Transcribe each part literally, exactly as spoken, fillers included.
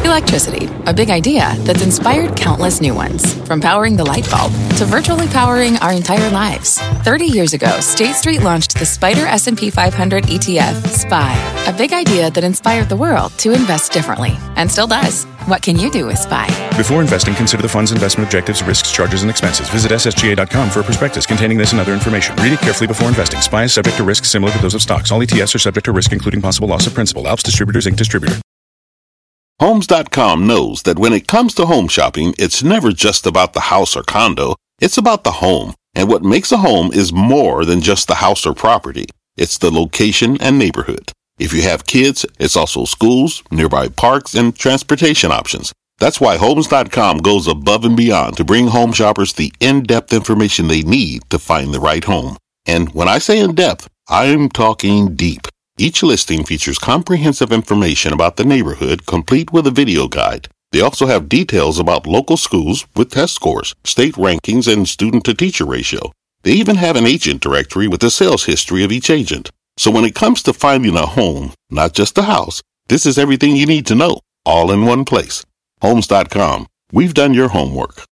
Electricity, a big idea that's inspired countless new ones. From powering the light bulb to virtually powering our entire lives. thirty years ago, State Street launched the Spider S and P five hundred E T F, S P Y, a big idea that inspired the world to invest differently, and still does. What can you do with S P Y? Before investing, consider the fund's investment objectives, risks, charges, and expenses. Visit S S G A dot com for a prospectus containing this and other information. Read it carefully before investing. S P Y is subject to risks similar to those of stocks. All E T Fs are subject to risk, including possible loss of principal. Alps Distributors, Incorporated. Distributor. Homes dot com knows that when it comes to home shopping, it's never just about the house or condo. It's about the home. And what makes a home is more than just the house or property. It's the location and neighborhood. If you have kids, it's also schools, nearby parks, and transportation options. That's why Homes dot com goes above and beyond to bring home shoppers the in-depth information they need to find the right home. And when I say in-depth, I'm talking deep. Each listing features comprehensive information about the neighborhood, complete with a video guide. They also have details about local schools with test scores, state rankings, and student-to-teacher ratio. They even have an agent directory with the sales history of each agent. So when it comes to finding a home, not just a house, this is everything you need to know, all in one place. Homes dot com. We've done your homework.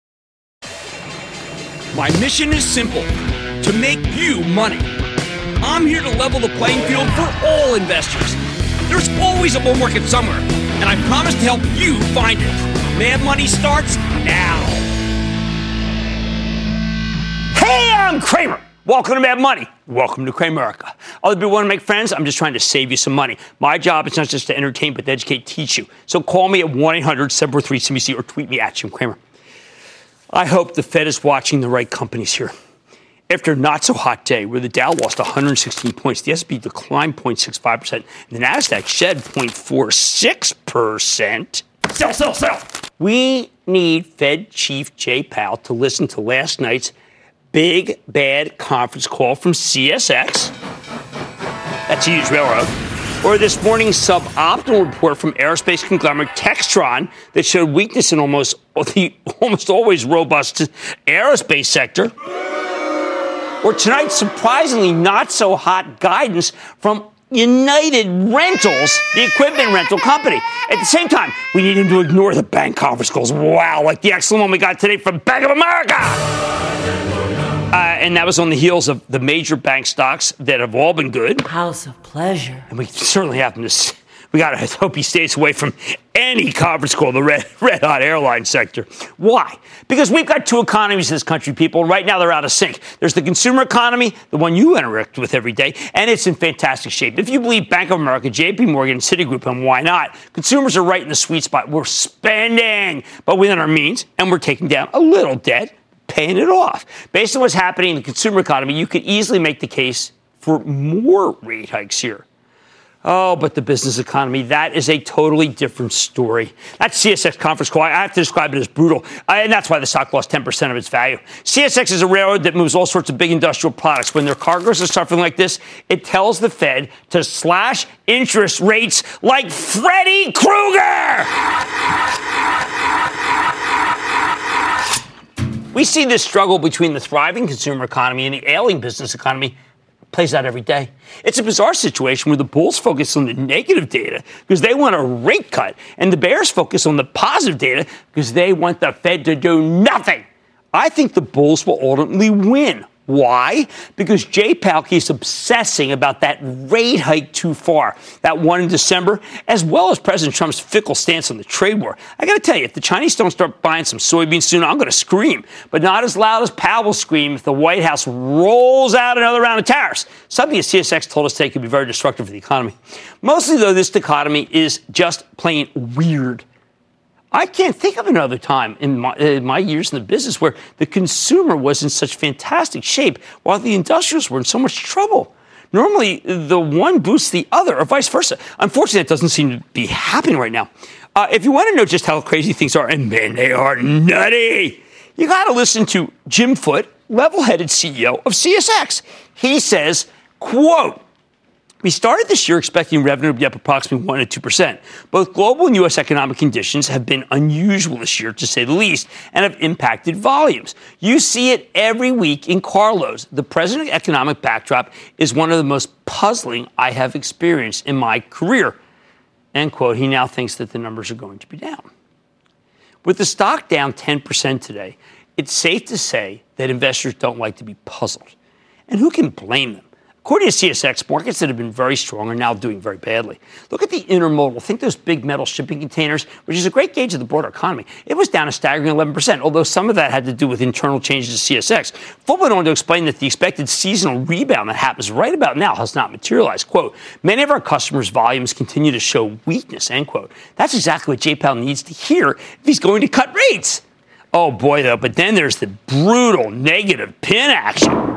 My mission is simple: to make you money. I'm here to level the playing field for all investors. There's always a bull market somewhere, and I promise to help you find it. Mad Money starts now. Hey, I'm Kramer. Welcome to Mad Money. Welcome to Kramerica. Other people want to make friends? I'm just trying to save you some money. My job is not just to entertain, but to educate, teach you. So call me at one eight hundred seven four three C B C or tweet me at Jim Cramer. I hope the Fed is watching the right companies here. After a not-so-hot day where the Dow lost one hundred sixteen points, the S and P declined zero point six five percent, and the NASDAQ shed zero point four six percent. Sell, sell, sell. We need Fed Chief Jay Powell to listen to last night's big, bad conference call from C S X. That's a huge railroad. Or this morning's suboptimal report from aerospace conglomerate Textron that showed weakness in almost the almost always robust aerospace sector. Or tonight's surprisingly not-so-hot guidance from United Rentals, the equipment rental company. At the same time, we need him to ignore the bank conference calls. Wow, like the excellent one we got today from Bank of America. Uh, and that was on the heels of the major bank stocks that have all been good. House of pleasure. And we certainly have to. We got to hope he stays away from any conference call, the red, red hot airline sector. Why? Because we've got two economies in this country, people. And right now they're out of sync. There's the consumer economy, the one you interact with every day, and it's in fantastic shape. If you believe Bank of America, J P Morgan, Citigroup, and why not? Consumers are right in the sweet spot. We're spending, but within our means, and we're taking down a little debt, paying it off. Based on what's happening in the consumer economy, you could easily make the case for more rate hikes here. Oh, but the business economy, that is a totally different story. That C S X conference call, I have to describe it as brutal, uh, and that's why the stock lost ten percent of its value. C S X is a railroad that moves all sorts of big industrial products. When their cargoes are suffering like this, it tells the Fed to slash interest rates like Freddy Krueger! We see this struggle between the thriving consumer economy and the ailing business economy plays out every day. It's a bizarre situation where the bulls focus on the negative data because they want a rate cut, and the bears focus on the positive data because they want the Fed to do nothing. I think the bulls will ultimately win. Why? Because Jay Powell keeps obsessing about that rate hike too far, that one in December, as well as President Trump's fickle stance on the trade war. I got to tell you, if the Chinese don't start buying some soybeans soon, I'm going to scream, but not as loud as Powell will scream if the White House rolls out another round of tariffs, something that C S X told us today could be very destructive for the economy. Mostly, though, this economy is just plain weird. I can't think of another time in my, in my years in the business where the consumer was in such fantastic shape while the industrials were in so much trouble. Normally, the one boosts the other, or vice versa. Unfortunately, that doesn't seem to be happening right now. Uh, if you want to know just how crazy things are, and man, they are nutty, you got to listen to Jim Foote, level-headed C E O of C S X. He says, quote, "We started this year expecting revenue to be up approximately one to two percent. Both global and U S economic conditions have been unusual this year, to say the least, and have impacted volumes. You see it every week in carloads. The present economic backdrop is one of the most puzzling I have experienced in my career." end quote. He now thinks that the numbers are going to be down. With the stock down ten percent today, it's safe to say that investors don't like to be puzzled. And who can blame them? According to C S X, markets that have been very strong are now doing very badly. Look at the intermodal. Think those big metal shipping containers, which is a great gauge of the broader economy. It was down a staggering eleven percent, although some of that had to do with internal changes to C S X. Full went on to explain that the expected seasonal rebound that happens right about now has not materialized. Quote, many of our customers' volumes continue to show weakness, end quote. That's exactly what J P L needs to hear if he's going to cut rates. Oh, boy, though, but then there's the brutal negative pin action.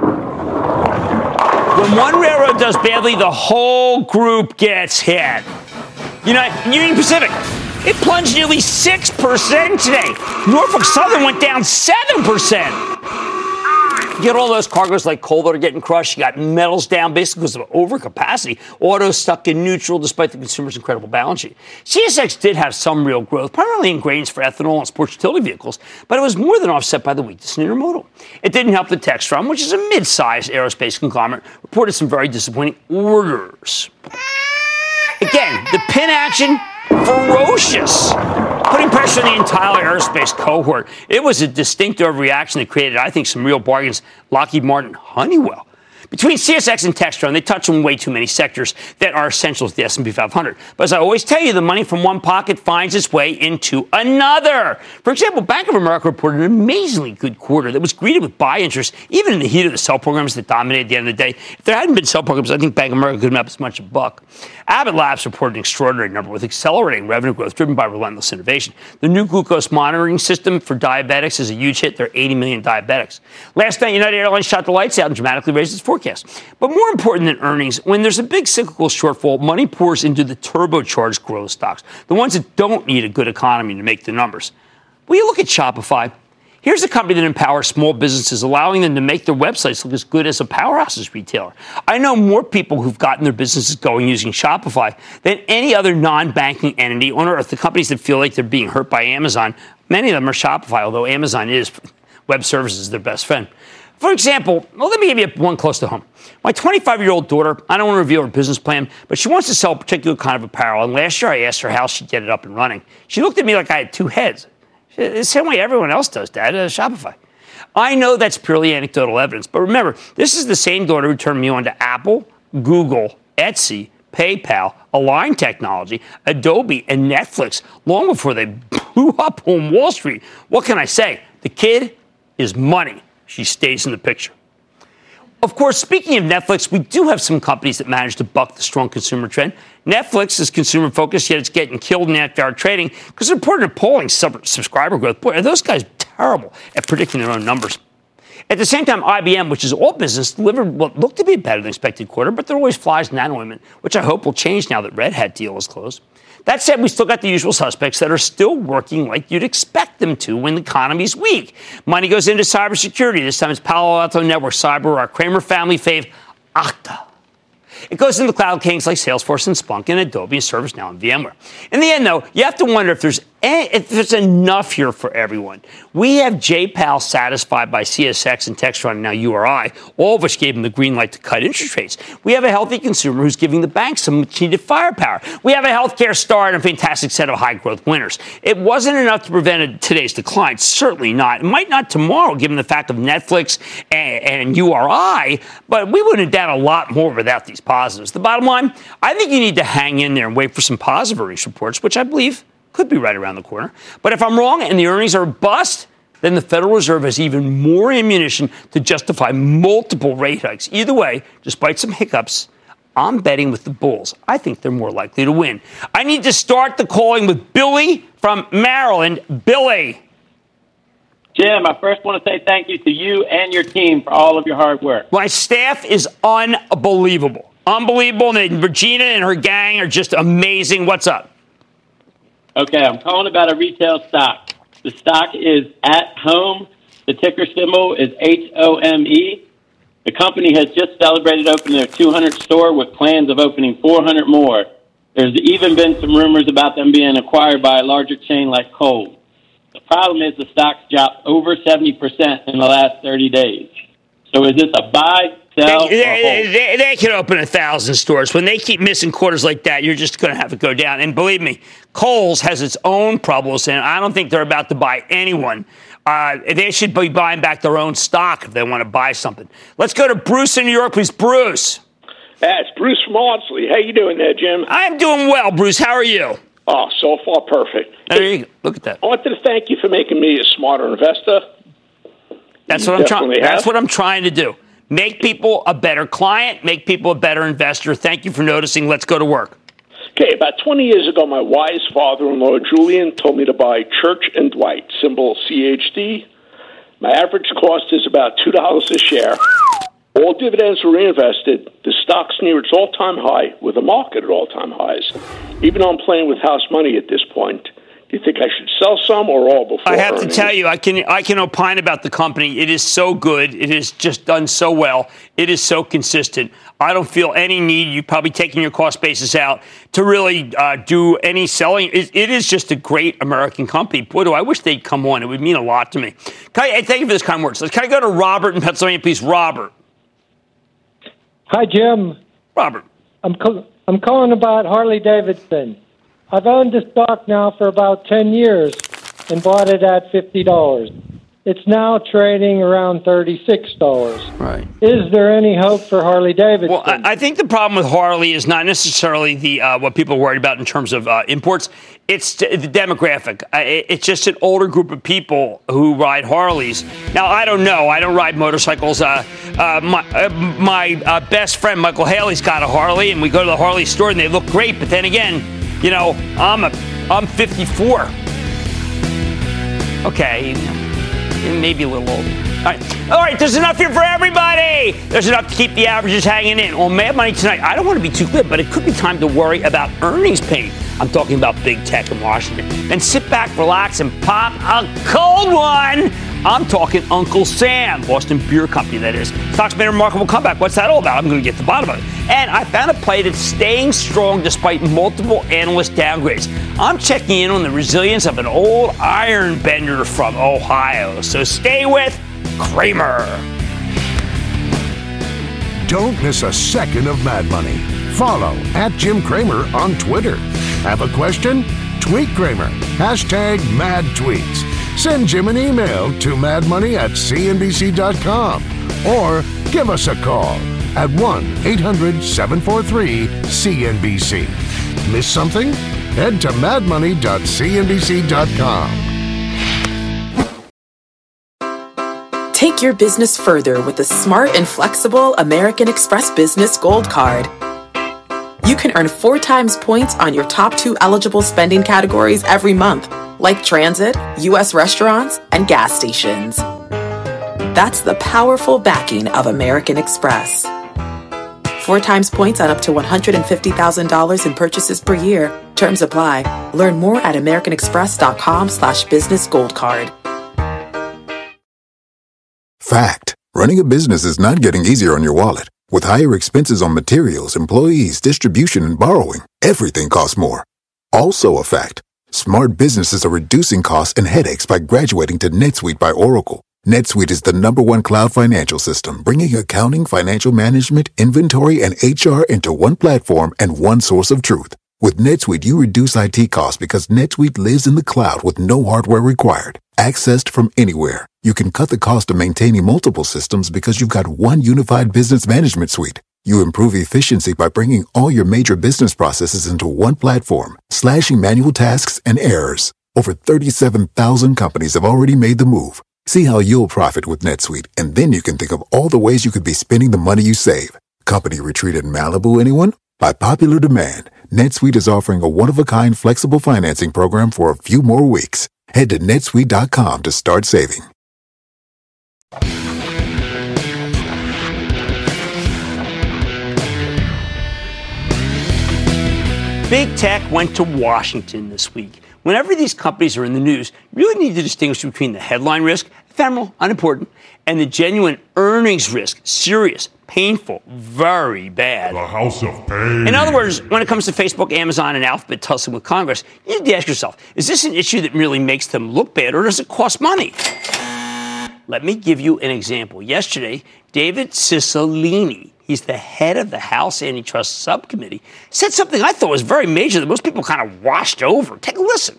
When one railroad does badly, the whole group gets hit. You know, Union Pacific, it plunged nearly six percent today. Norfolk Southern went down seven percent. You get all those cargoes like coal that are getting crushed. You got metals down basically because of overcapacity. Autos stuck in neutral despite the consumer's incredible balance sheet. C S X did have some real growth, primarily in grains for ethanol and sports utility vehicles, but it was more than offset by the weakness in intermodal. It didn't help that Textron, which is a mid-sized aerospace conglomerate, reported some very disappointing orders. Again, the pin action, ferocious, putting pressure on the entire aerospace cohort. It was a distinct overreaction that created, I think, some real bargains. Lockheed Martin, Honeywell. Between C S X and Textron, they touch on way too many sectors that are essential to the S and P five hundred. But as I always tell you, the money from one pocket finds its way into another. For example, Bank of America reported an amazingly good quarter that was greeted with buy interest, even in the heat of the sell programs that dominated at the end of the day. If there hadn't been sell programs, I think Bank of America could have up as much a buck. Abbott Labs reported an extraordinary number with accelerating revenue growth driven by relentless innovation. The new glucose monitoring system for diabetics is a huge hit. There are eighty million diabetics. Last night, United Airlines shot the lights out and dramatically raised its forecast. But more important than earnings, when there's a big cyclical shortfall, money pours into the turbocharged growth stocks, the ones that don't need a good economy to make the numbers. Will you look at Shopify? Here's a company that empowers small businesses, allowing them to make their websites look as good as a powerhouse's retailer. I know more people who've gotten their businesses going using Shopify than any other non-banking entity on earth. The companies that feel like they're being hurt by Amazon, many of them are Shopify, although Amazon is web services their best friend. For example, well, let me give you one close to home. My twenty-five-year-old daughter, I don't want to reveal her business plan, but she wants to sell a particular kind of apparel. And last year I asked her how she'd get it up and running. She looked at me like I had two heads. The same way everyone else does, Dad, uh, Shopify. I know that's purely anecdotal evidence, but remember, this is the same daughter who turned me on to Apple, Google, Etsy, PayPal, Align Technology, Adobe, and Netflix long before they blew up on Wall Street. What can I say? The kid is money. She stays in the picture. Of course, speaking of Netflix, we do have some companies that manage to buck the strong consumer trend. Netflix is consumer-focused, yet it's getting killed in after-hour trading because they're reporting polling sub- subscriber growth. Boy, are those guys terrible at predicting their own numbers. At the same time, I B M, which is all business, delivered what looked to be a better than expected quarter, but there always flies in that ointment, which I hope will change now that Red Hat deal is closed. That said, we still got the usual suspects that are still working like you'd expect them to when the economy's weak. Money goes into cybersecurity. This time it's Palo Alto Networks, CyberArk, Kramer family fave, Okta. It goes into cloud kings like Salesforce and Splunk and Adobe and ServiceNow and VMware. In the end, though, you have to wonder if there's any, if there's enough here for everyone. We have J PAL satisfied by C S X and Textron and now U R I, all of which gave them the green light to cut interest rates. We have a healthy consumer who's giving the banks some much-needed firepower. We have a healthcare star and a fantastic set of high-growth winners. It wasn't enough to prevent today's decline. Certainly not. It might not tomorrow, given the fact of Netflix and, and U R I, but we would have done a lot more without these positives. The bottom line, I think you need to hang in there and wait for some positive earnings reports, which I believe could be right around the corner. But if I'm wrong and the earnings are a bust, then the Federal Reserve has even more ammunition to justify multiple rate hikes. Either way, despite some hiccups, I'm betting with the Bulls. I think they're more likely to win. I need to start the calling with Billy from Maryland. Billy. Jim, I first want to say thank you to you and your team for all of your hard work. My staff is unbelievable. Unbelievable. And Regina and her gang are just amazing. What's up? Okay, I'm calling about a retail stock. The stock is At Home. The ticker symbol is H O M E. The company has just celebrated opening their two hundredth store with plans of opening four hundred more. There's even been some rumors about them being acquired by a larger chain like Kohl's. The problem is the stock's dropped over seventy percent in the last thirty days. So is this a buy, sell. They, or they, hold? they, they can open a thousand stores. When they keep missing quarters like that, you're just going to have it go down. And believe me, Kohl's has its own problems, and I don't think they're about to buy anyone. Uh, they should be buying back their own stock if they want to buy something. Let's go to Bruce in New York, please. Bruce. That's Bruce from Audsley. How you doing there, Jim? I'm doing well, Bruce. How are you? Oh, so far perfect. There you go. Look at that. I wanted to thank you for making me a smarter investor. That's You what I'm trying. definitely That's have. what I'm trying to do. Make people a better client. Make people a better investor. Thank you for noticing. Let's go to work. Okay, about twenty years ago, my wise father-in-law, Julian, told me to buy Church and Dwight, symbol C H D. My average cost is about two dollars a share. All dividends were reinvested. The stock's near its all-time high, with the market at all-time highs. Even though I'm playing with house money at this point, do you think I should sell some or all before I have to earnings? tell you, I can I can opine about the company. It is so good. It has just done so well. It is so consistent. I don't feel any need. You've probably taken your cost basis out to really uh, do any selling. It, it is just a great American company. Boy, do I wish they'd come on. It would mean a lot to me. Can I, thank you for this kind words. Can I go to Robert in Pennsylvania, please? Robert. Hi, Jim. Robert. I'm co- I'm calling about Harley Davidson. I've owned the stock now for about ten years and bought it at fifty dollars. It's now trading around thirty-six dollars. Right. Is there any hope for Harley Davidson? Well, I, I think the problem with Harley is not necessarily the uh, what people are worried about in terms of uh, imports. It's the demographic. Uh, it, it's just an older group of people who ride Harleys. Now, I don't know. I don't ride motorcycles. Uh, uh, my uh, my uh, best friend, Michael Haley's got a Harley, and we go to the Harley store, and they look great. But then again, you know, I'm a I'm fifty-four. Okay. Maybe a little older. All right. All right, there's enough here for everybody. There's enough to keep the averages hanging in. On Mad Money tonight, I don't want to be too glib, but it could be time to worry about earnings pain. I'm talking about big tech in Washington. And sit back, relax, and pop a cold one. I'm talking Uncle Sam, Boston Beer Company, that is. Stock's made a remarkable comeback. What's that all about? I'm going to get to the bottom of it. And I found a play that's staying strong despite multiple analyst downgrades. I'm checking in on the resilience of an old iron bender from Ohio. So stay with Cramer. Don't miss a second of Mad Money. Follow at Jim Cramer on Twitter. Have a question? Tweet Cramer. Hashtag mad tweets. Send Jim an email to madmoney at c n b c dot com or give us a call at one eight hundred seven four three C N B C. Miss something? Head to mad money dot c n b c dot com. Take your business further with the smart and flexible American Express Business Gold Card. You can earn four times points on your top two eligible spending categories every month, like transit, U S restaurants, and gas stations. That's the powerful backing of American Express. Four times points on up to one hundred fifty thousand dollars in purchases per year. Terms apply. Learn more at americanexpress.com slash business gold card. Fact. Running a business is not getting easier on your wallet. With higher expenses on materials, employees, distribution, and borrowing, everything costs more. Also a fact. Smart businesses are reducing costs and headaches by graduating to NetSuite by Oracle. NetSuite is the number one cloud financial system, bringing accounting, financial management, inventory, and H R into one platform and one source of truth. With NetSuite, you reduce I T costs because NetSuite lives in the cloud with no hardware required. Accessed from anywhere, you can cut the cost of maintaining multiple systems because you've got one unified business management suite. You improve efficiency by bringing all your major business processes into one platform, slashing manual tasks and errors. Over thirty-seven thousand companies have already made the move. See how you'll profit with NetSuite, and then you can think of all the ways you could be spending the money you save. Company retreat in Malibu, anyone? By popular demand, NetSuite is offering a one-of-a-kind flexible financing program for a few more weeks. Head to netsuite dot com to start saving. Big tech went to Washington this week. Whenever these companies are in the news, you really need to distinguish between the headline risk, ephemeral, unimportant, and the genuine earnings risk, serious, painful, very bad. The house of pain. In other words, when it comes to Facebook, Amazon, and Alphabet tussling with Congress, you need to ask yourself, is this an issue that merely makes them look bad, or does it cost money? Let me give you an example. Yesterday, David Cicilline, he's the head of the House Antitrust Subcommittee, said something I thought was very major that most people kind of washed over. Take a listen.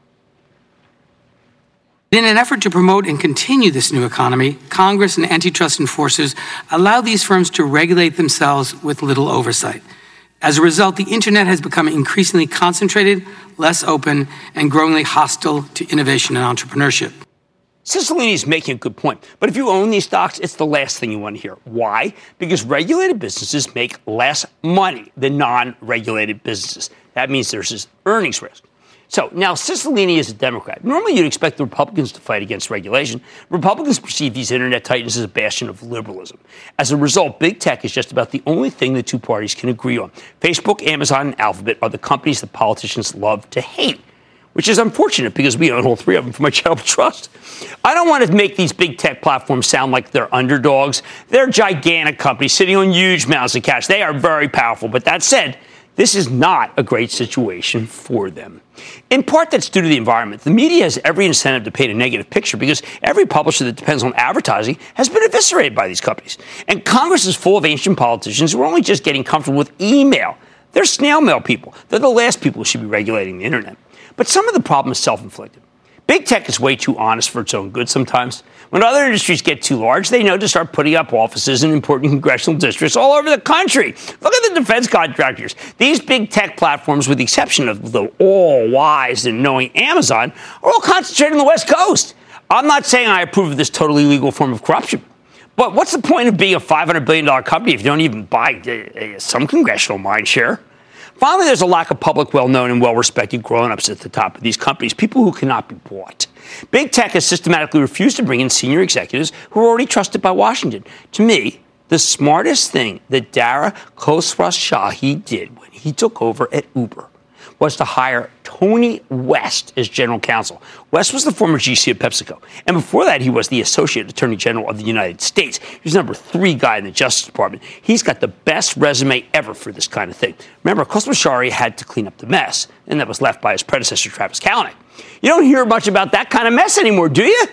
In an effort to promote and continue this new economy, Congress and antitrust enforcers allow these firms to regulate themselves with little oversight. As a result, the internet has become increasingly concentrated, less open, and growingly hostile to innovation and entrepreneurship. Cicilline is making a good point. But if you own these stocks, it's the last thing you want to hear. Why? Because regulated businesses make less money than non-regulated businesses. That means there's this earnings risk. So now Cicilline is a Democrat. Normally you'd expect the Republicans to fight against regulation. Republicans perceive these internet titans as a bastion of liberalism. As a result, big tech is just about the only thing the two parties can agree on. Facebook, Amazon, and Alphabet are the companies that politicians love to hate, which is unfortunate because we own all three of them for my charitable trust. I don't want to make these big tech platforms sound like they're underdogs. They're gigantic companies sitting on huge amounts of cash. They are very powerful. But that said, this is not a great situation for them. In part, that's due to the environment. The media has every incentive to paint a negative picture because every publisher that depends on advertising has been eviscerated by these companies. And Congress is full of ancient politicians who are only just getting comfortable with email. They're snail mail people. They're the last people who should be regulating the internet. But some of the problem is self-inflicted. Big tech is way too honest for its own good sometimes. When other industries get too large, they know to start putting up offices in important congressional districts all over the country. Look at the defense contractors. These big tech platforms, with the exception of the all-wise and knowing Amazon, are all concentrated on the West Coast. I'm not saying I approve of this totally legal form of corruption. But what's the point of being a five hundred billion dollars company if you don't even buy uh, some congressional mind share? Finally, there's a lack of public, well-known, and well-respected grown-ups at the top of these companies, people who cannot be bought. Big tech has systematically refused to bring in senior executives who are already trusted by Washington. To me, the smartest thing that Dara Khosrowshahi did when he took over at Uber was to hire Tony West as general counsel. West was the former G C of PepsiCo. And before that, he was the Associate Attorney General of the United States. He's number three guy in the Justice Department. He's got the best resume ever for this kind of thing. Remember, Khosrowshahi had to clean up the mess, and that was left by his predecessor, Travis Kalanick. You don't hear much about that kind of mess anymore, do you?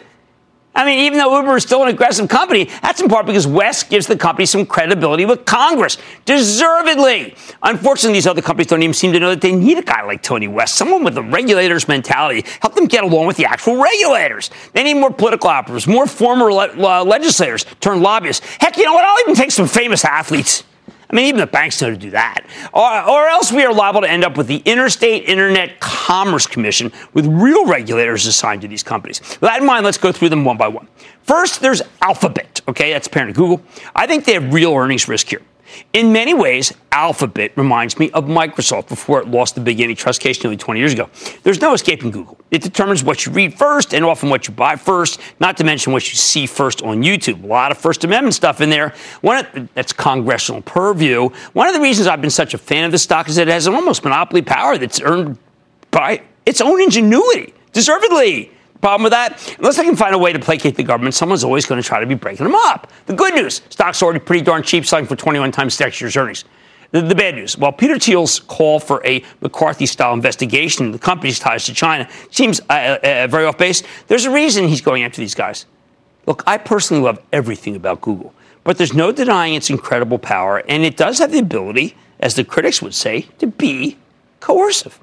I mean, even though Uber is still an aggressive company, that's in part because West gives the company some credibility with Congress. Deservedly. Unfortunately, these other companies don't even seem to know that they need a guy like Tony West, someone with a regulator's mentality, help them get along with the actual regulators. They need more political operatives, more former le- uh, legislators turned lobbyists. Heck, you know what? I'll even take some famous athletes. I mean, even the banks know to do that. Or, or else we are liable to end up with the Interstate Internet Commerce Commission with real regulators assigned to these companies. With that in mind, let's go through them one by one. First, there's Alphabet. Okay, that's parent of Google. I think they have real earnings risk here. In many ways, Alphabet reminds me of Microsoft before it lost the big antitrust case nearly twenty years ago. There's no escaping Google. It determines what you read first and often what you buy first, not to mention what you see first on YouTube. A lot of First Amendment stuff in there. One of, that's congressional purview. One of the reasons I've been such a fan of this stock is that it has an almost monopoly power that's earned by its own ingenuity, deservedly. Problem with that? Unless I can find a way to placate the government, someone's always going to try to be breaking them up. The good news, stock's already pretty darn cheap, selling for twenty-one times next year's earnings. The, the bad news, while Peter Thiel's call for a McCarthy-style investigation into the company's ties to China seems uh, uh, very off base, there's a reason he's going after these guys. Look, I personally love everything about Google, but there's no denying its incredible power, and it does have the ability, as the critics would say, to be coercive.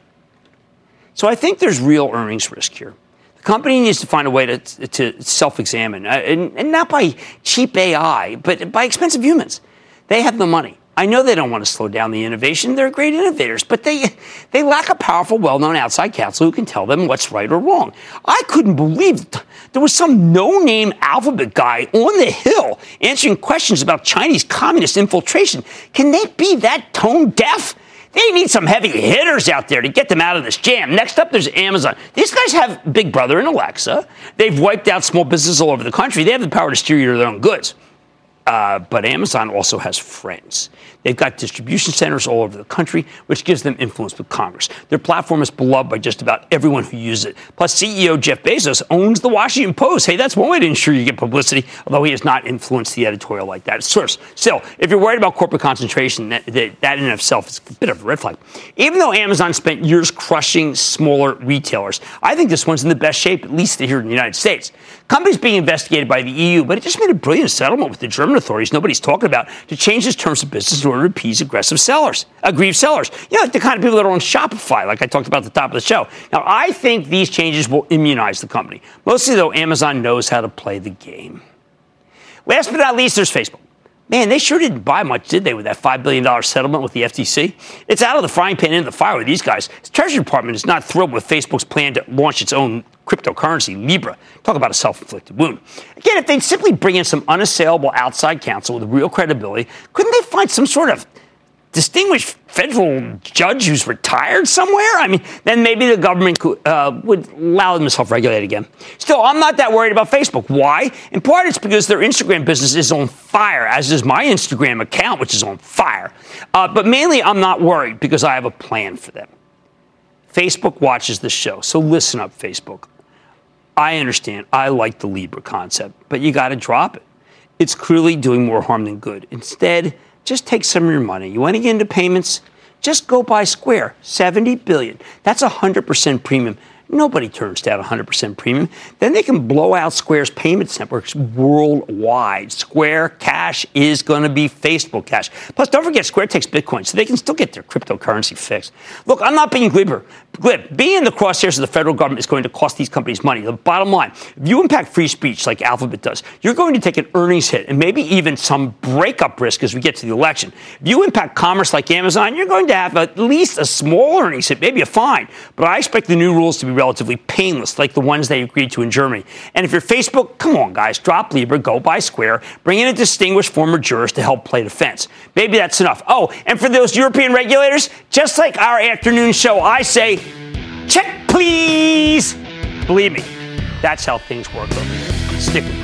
So I think there's real earnings risk here. The company needs to find a way to, to self-examine, uh, and, and not by cheap A I, but by expensive humans. They have the money. I know they don't want to slow down the innovation. They're great innovators, but they they lack a powerful, well-known outside counsel who can tell them what's right or wrong. I couldn't believe there was some no-name Alphabet guy on the Hill answering questions about Chinese communist infiltration. Can they be that tone deaf? They need some heavy hitters out there to get them out of this jam. Next up, there's Amazon. These guys have Big Brother and Alexa. They've wiped out small businesses all over the country. They have the power to steer you to their own goods. Uh, but Amazon also has friends. They've got distribution centers all over the country, which gives them influence with Congress. Their platform is beloved by just about everyone who uses it. Plus, C E O Jeff Bezos owns the Washington Post. Hey, that's one way to ensure you get publicity, although he has not influenced the editorial like that. Source. Still, if you're worried about corporate concentration, that, that, that in and of itself is a bit of a red flag. Even though Amazon spent years crushing smaller retailers, I think this one's in the best shape, at least here in the United States. Company's being investigated by the E U, but it just made a brilliant settlement with the German authorities nobody's talking about to change its terms of business in order to appease aggressive sellers, aggrieved sellers. You know, like the kind of people that are on Shopify, like I talked about at the top of the show. Now, I think these changes will immunize the company. Mostly, though, Amazon knows how to play the game. Last but not least, there's Facebook. Man, they sure didn't buy much, did they, with that five billion dollars settlement with the F T C? It's out of the frying pan into the fire with these guys. The Treasury Department is not thrilled with Facebook's plan to launch its own cryptocurrency, Libra. Talk about a self-inflicted wound. Again, if they'd simply bring in some unassailable outside counsel with real credibility, couldn't they find some sort of distinguished federal judge who's retired somewhere? I mean, then maybe the government could, uh, would allow them to self-regulate again. Still, I'm not that worried about Facebook. Why? In part, it's because their Instagram business is on fire, as is my Instagram account, which is on fire. Uh, but mainly, I'm not worried because I have a plan for them. Facebook watches the show, so listen up, Facebook. I understand. I like the Libra concept, but you got to drop it. It's clearly doing more harm than good. Instead, just take some of your money. You want to get into payments? Just go buy Square, seventy billion dollars. That's one hundred percent premium. Nobody turns down one hundred percent premium. Then they can blow out Square's payments networks worldwide. Square Cash is going to be Facebook Cash. Plus, don't forget, Square takes Bitcoin, so they can still get their cryptocurrency fixed. Look, I'm not being glib. glib. Being in the crosshairs of the federal government is going to cost these companies money. The bottom line, if you impact free speech like Alphabet does, you're going to take an earnings hit and maybe even some breakup risk as we get to the election. If you impact commerce like Amazon, you're going to have at least a small earnings hit, maybe a fine. But I expect the new rules to be relatively painless, like the ones they agreed to in Germany. And if you're Facebook, come on, guys, drop Libra, go buy Square, bring in a distinguished former jurist to help play defense. Maybe that's enough. Oh, and for those European regulators, just like our afternoon show, I say, check, please. Believe me, that's how things work over here. Stick with me.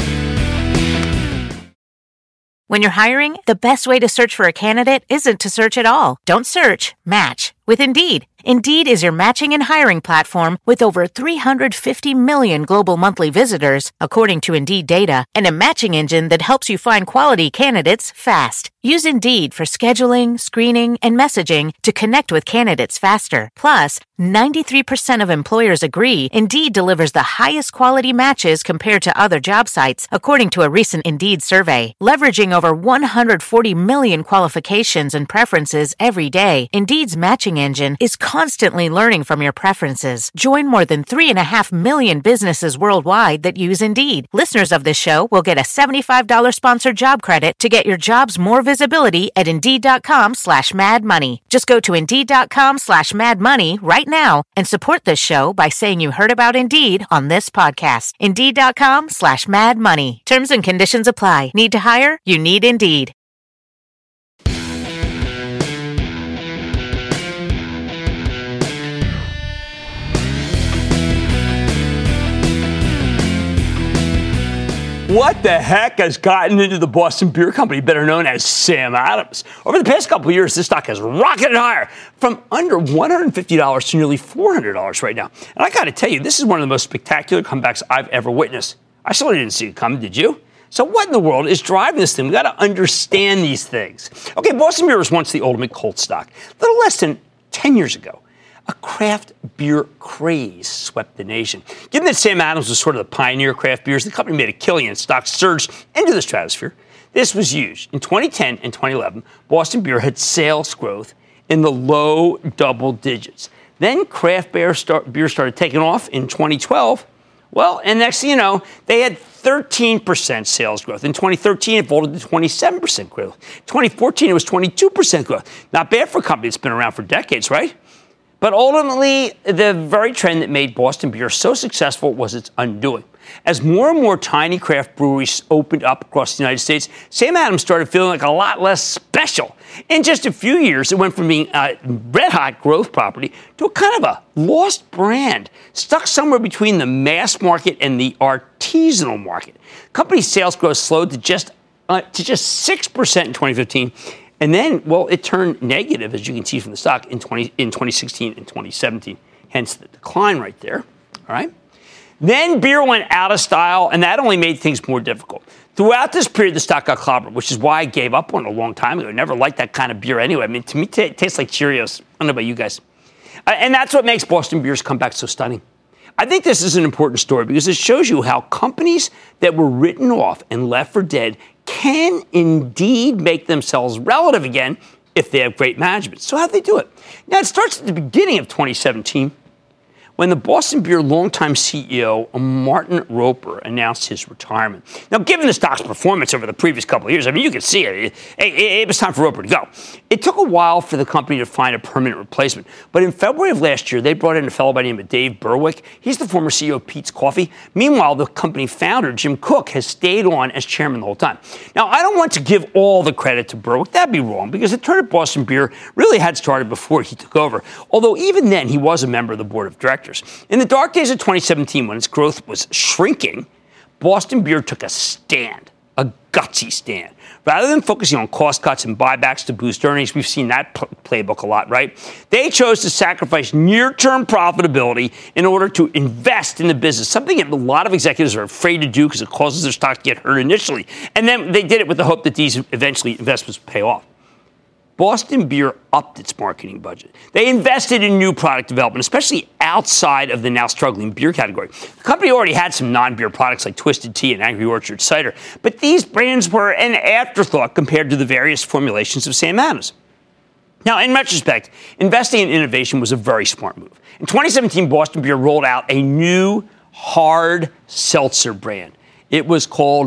When you're hiring, the best way to search for a candidate isn't to search at all. Don't search, match with Indeed. Indeed is your matching and hiring platform with over three hundred fifty million global monthly visitors, according to Indeed data, and a matching engine that helps you find quality candidates fast. Use Indeed for scheduling, screening, and messaging to connect with candidates faster. Plus, ninety-three percent of employers agree Indeed delivers the highest quality matches compared to other job sites, according to a recent Indeed survey. Leveraging over one hundred forty million qualifications and preferences every day, Indeed's matching engine is constantly learning from your preferences. Join more than three and a half million businesses worldwide that use Indeed. Listeners of this show will get a seventy-five dollars sponsored job credit to get your jobs more visibility at Indeed.com slash Mad Money. Just go to Indeed.com slash Mad Money right now and support this show by saying you heard about Indeed on this podcast. Indeed.com slash Mad Money. Terms and conditions apply. Need to hire? You need Indeed. What the heck has gotten into the Boston Beer Company, better known as Sam Adams? Over the past couple of years, this stock has rocketed higher from under one hundred fifty dollars to nearly four hundred dollars right now. And I got to tell you, this is one of the most spectacular comebacks I've ever witnessed. I certainly didn't see it coming, did you? So what in the world is driving this thing? We've got to understand these things. Okay, Boston Beer was once the ultimate cult stock. A little less than ten years ago, a craft beer craze swept the nation. Given that Sam Adams was sort of the pioneer of craft beers, the company made a killing and stocks surged into the stratosphere. This was huge. In twenty ten and twenty eleven, Boston Beer had sales growth in the low double digits. Then craft beer, start, beer started taking off in twenty twelve. Well, and next thing you know, they had thirteen percent sales growth. In twenty thirteen, it vaulted to twenty-seven percent growth. twenty fourteen, it was twenty-two percent growth. Not bad for a company that's been around for decades, right? But ultimately, the very trend that made Boston Beer so successful was its undoing. As more and more tiny craft breweries opened up across the United States, Sam Adams started feeling like a lot less special. In just a few years, it went from being a red-hot growth property to a kind of a lost brand, stuck somewhere between the mass market and the artisanal market. Company sales growth slowed to just uh, to just six percent in twenty fifteen, And then, well, it turned negative, as you can see from the stock, in, twenty, in twenty sixteen and twenty seventeen, hence the decline right there, all right? Then beer went out of style, and that only made things more difficult. Throughout this period, the stock got clobbered, which is why I gave up on it a long time ago. I never liked that kind of beer anyway. I mean, to me, it tastes like Cheerios. I don't know about you guys. Uh, and that's what makes Boston Beer's comeback so stunning. I think this is an important story because it shows you how companies that were written off and left for dead can indeed make themselves relative again if they have great management. So how'd they do it? Now, it starts at the beginning of twenty seventeen when the Boston Beer longtime C E O, Martin Roper, announced his retirement. Now, given the stock's performance over the previous couple of years, I mean, you can see it. It, it, it was time for Roper to go. It took a while for the company to find a permanent replacement. But in February of last year, they brought in a fellow by the name of Dave Berwick. He's the former C E O of Peet's Coffee. Meanwhile, the company founder, Jim Koch, has stayed on as chairman the whole time. Now, I don't want to give all the credit to Berwick. That'd be wrong, because the turn at Boston Beer really had started before he took over. Although even then, he was a member of the board of directors. In the dark days of twenty seventeen, when its growth was shrinking, Boston Beer took a stand, a gutsy stand. Rather than focusing on cost cuts and buybacks to boost earnings, we've seen that pl- playbook a lot, right? They chose to sacrifice near-term profitability in order to invest in the business, something that a lot of executives are afraid to do because it causes their stock to get hurt initially. And then they did it with the hope that these eventually investments would pay off. Boston Beer upped its marketing budget. They invested in new product development, especially outside of the now struggling beer category. The company already had some non-beer products like Twisted Tea and Angry Orchard cider, but these brands were an afterthought compared to the various formulations of Sam Adams. Now, in retrospect, investing in innovation was a very smart move. In twenty seventeen, Boston Beer rolled out a new hard seltzer brand. It was called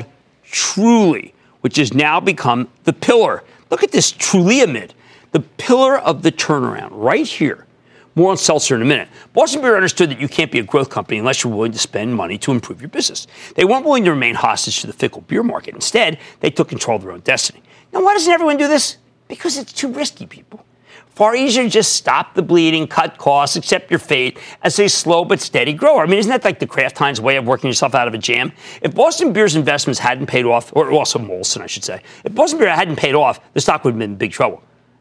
Truly, which has now become the pillar. Look at this Truly-amid, the pillar of the turnaround right here. More on seltzer in a minute. Boston Beer understood that you can't be a growth company unless you're willing to spend money to improve your business. They weren't willing to remain hostage to the fickle beer market. Instead, they took control of their own destiny. Now, why doesn't everyone do this? Because it's too risky, people. Far easier to just stop the bleeding, cut costs, accept your fate as a slow but steady grower. I mean, isn't that like the Kraft Heinz way of working yourself out of a jam? If Boston Beer's investments hadn't paid off, or also Molson, I should say, if Boston Beer hadn't paid off, the stock would have been in big trouble.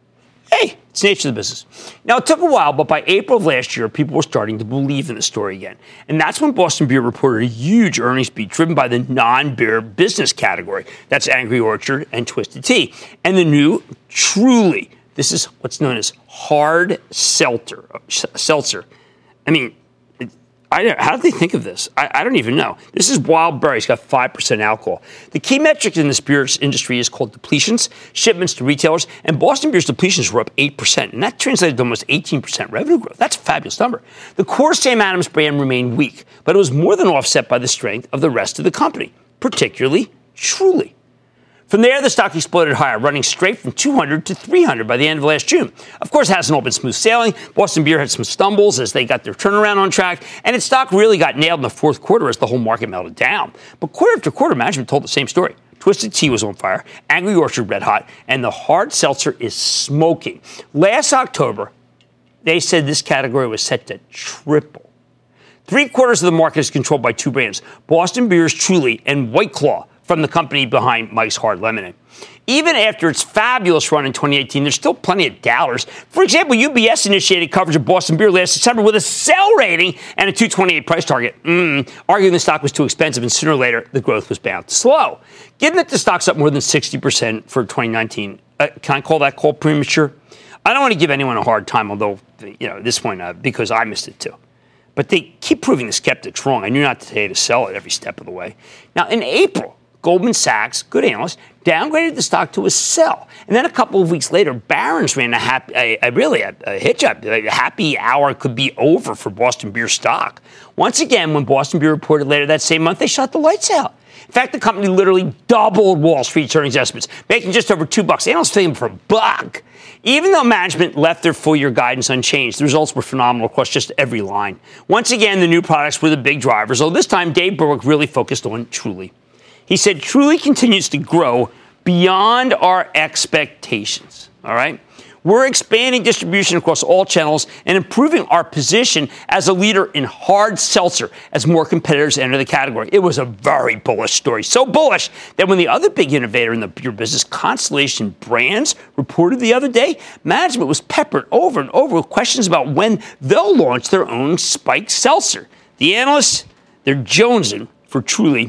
Hey, it's the nature of the business. Now, it took a while, but by April of last year, people were starting to believe in the story again. And that's when Boston Beer reported a huge earnings beat driven by the non-beer business category. That's Angry Orchard and Twisted Tea. And the new Truly. This is what's known as hard seltzer. Seltzer. I mean, it, I, how did they think of this? I, I don't even know. This is wild berry. It's got five percent alcohol. The key metric in the spirits industry is called depletions, shipments to retailers, and Boston Beer's depletions were up eight percent, and that translated to almost eighteen percent revenue growth. That's a fabulous number. The core Sam Adams brand remained weak, but it was more than offset by the strength of the rest of the company, particularly Truly. From there, the stock exploded higher, running straight from two hundred to three hundred by the end of last June. Of course, it hasn't all been smooth sailing. Boston Beer had some stumbles as they got their turnaround on track, and its stock really got nailed in the fourth quarter as the whole market melted down. But quarter after quarter, management told the same story. Twisted Tea was on fire, Angry Orchard red hot, and the hard seltzer is smoking. Last October, they said this category was set to triple. Three quarters of the market is controlled by two brands, Boston Beer's Truly and White Claw, from the company behind Mike's Hard Lemonade. Even after its fabulous run in twenty eighteen, there's still plenty of doubters. For example, U B S initiated coverage of Boston Beer last December with a sell rating and a two twenty-eight price target, mm, arguing the stock was too expensive, and sooner or later, the growth was bound to slow. Given that the stock's up more than sixty percent for twenty nineteen, uh, can I call that call premature? I don't want to give anyone a hard time, although, you know, at this point, uh, because I missed it too. But they keep proving the skeptics wrong. I knew not to say to sell it every step of the way. Now, in April, Goldman Sachs, good analyst, downgraded the stock to a sell. And then a couple of weeks later, Barron's ran a happy, a, a really a, a hitch up. A happy hour could be over for Boston Beer stock. Once again, when Boston Beer reported later that same month, they shut the lights out. In fact, the company literally doubled Wall Street's earnings estimates, making just over two bucks. Analysts figured for a buck. Even though management left their full-year guidance unchanged, the results were phenomenal across just every line. Once again, the new products were the big drivers, although this time Dave Berwick really focused on Truly. He said, Truly continues to grow beyond our expectations, all right? we're expanding distribution across all channels and improving our position as a leader in hard seltzer as more competitors enter the category. It was a very bullish story. So bullish that when the other big innovator in the beer business, Constellation Brands, reported the other day, management was peppered over and over with questions about when they'll launch their own spiked seltzer. The analysts, they're jonesing for Truly.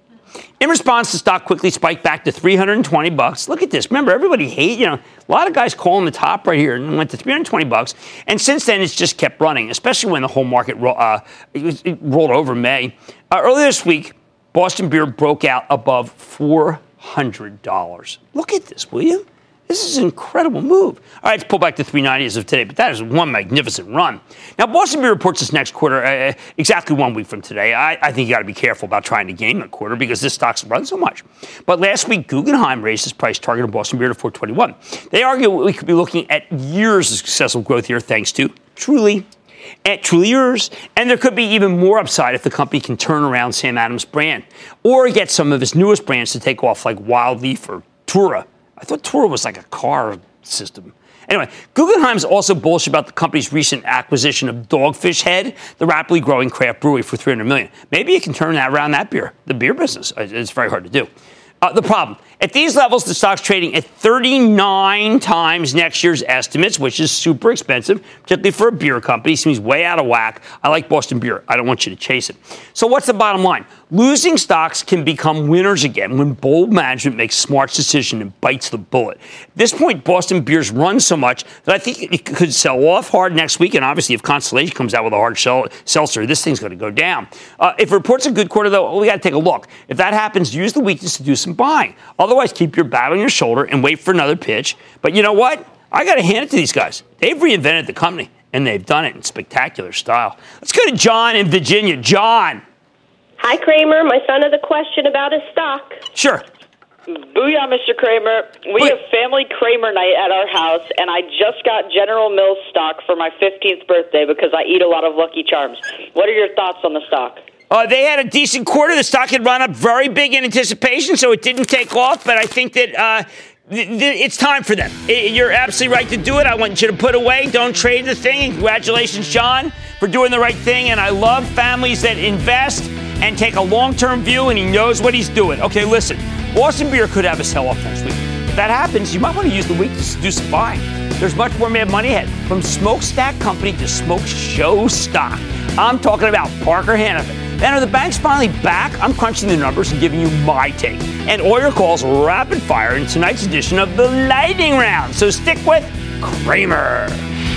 In response, the stock quickly spiked back to three hundred twenty bucks. Look at this. Remember, everybody hate, you know, a lot of guys calling the top right here and went to three hundred twenty bucks. And since then, it's just kept running, especially when the whole market ro- uh, it was, it rolled over in May. Uh, earlier this week, Boston Beer broke out above four hundred dollars. Look at this, will you? This is an incredible move. All right, let's pull back to three ninety as of today, but that is one magnificent run. Now, Boston Beer reports this next quarter uh, exactly one week from today. I, I think you got to be careful about trying to game a quarter because this stock's run so much. But last week, Guggenheim raised its price target of Boston Beer to four twenty-one. They argue we could be looking at years of successful growth here thanks to Truly. At Truly yours, and there could be even more upside if the company can turn around Sam Adams' brand or get some of its newest brands to take off like Wild Leaf or Tura. I thought Tura was like a car system. Anyway, Guggenheim's also bullish about the company's recent acquisition of Dogfish Head, the rapidly growing craft brewery, for three hundred million dollars. Maybe you can turn that around that beer, the beer business. It's very hard to do. Uh, the problem, at these levels, the stock's trading at thirty-nine times next year's estimates, which is super expensive, particularly for a beer company. Seems way out of whack. I like Boston Beer. I don't want you to chase it. So what's the bottom line? Losing stocks can become winners again when bold management makes smart decisions and bites the bullet. At this point, Boston Beer's run so much that I think it could sell off hard next week. And obviously, if Constellation comes out with a hard shell, seltzer, this thing's going to go down. Uh, if it reports a good quarter, though, we got to take a look. If that happens, use the weakness to do some buying. Otherwise, keep your bat on your shoulder and wait for another pitch. But you know what? I got to hand it to these guys. They've reinvented the company, and they've done it in spectacular style. Let's go to John in Virginia. John. Hi, Kramer. My son has a question about his stock. Sure. Booyah, Mister Kramer. We Wait. have family Kramer night at our house, and I just got General Mills stock for my fifteenth birthday because I eat a lot of Lucky Charms. What are your thoughts on the stock? Uh, they had a decent quarter. The stock had run up very big in anticipation, so it didn't take off. But I think that uh, th- th- it's time for them. I- you're absolutely right to do it. I want you to put away. Don't trade the thing. And congratulations, John, for doing the right thing. And I love families that invest and take a long-term view, and he knows what he's doing. Okay, listen. Boston Beer could have a sell-off next week. If that happens, you might want to use the weakness to do some buying. There's much more Mad Money ahead, from Smokestack Company to Smoke Show stock. I'm talking about Parker Hannifin. And are the banks finally back? I'm crunching the numbers and giving you my take. And all your calls rapid fire in tonight's edition of the Lightning Round. So stick with Kramer.